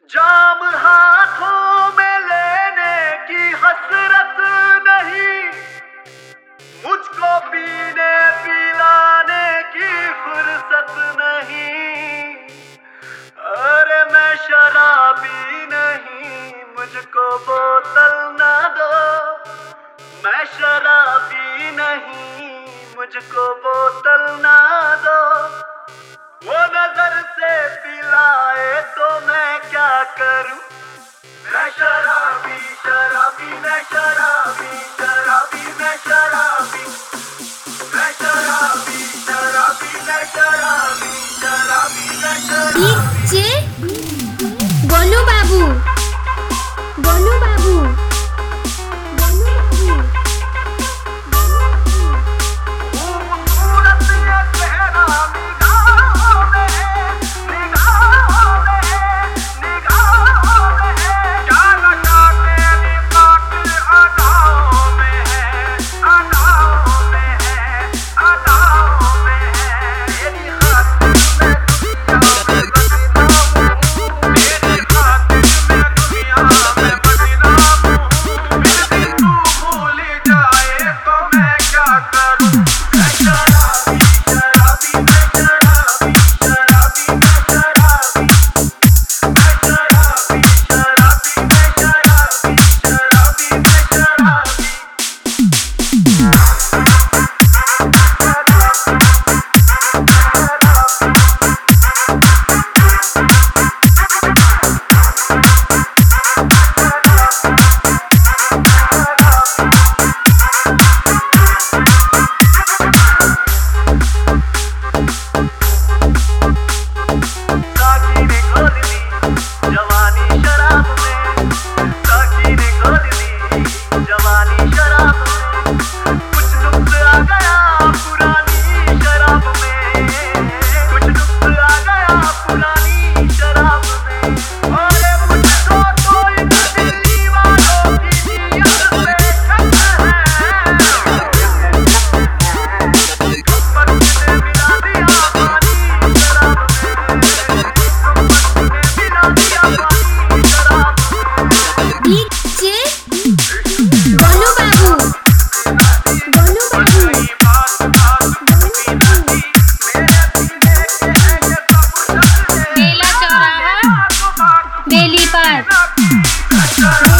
जाम हाथों में लेने की हसरत नहीं, मुझको पीने पिलाने की फुर्सत नहीं। अरे मैं शराबी नहीं, मुझको बोतल ना दो। मैं शराबी नहीं, मुझको बोतल ना दो। वो नजर से पिलाए तो मैं क्या करूं? मैं शराबी शराबी मैं शराबी शराबी मैं शराबी मैं शराबी शराबी मैं शराबी शराबी मैं शराबी। जे गोलू बाबू गोलू बाबू बेली पर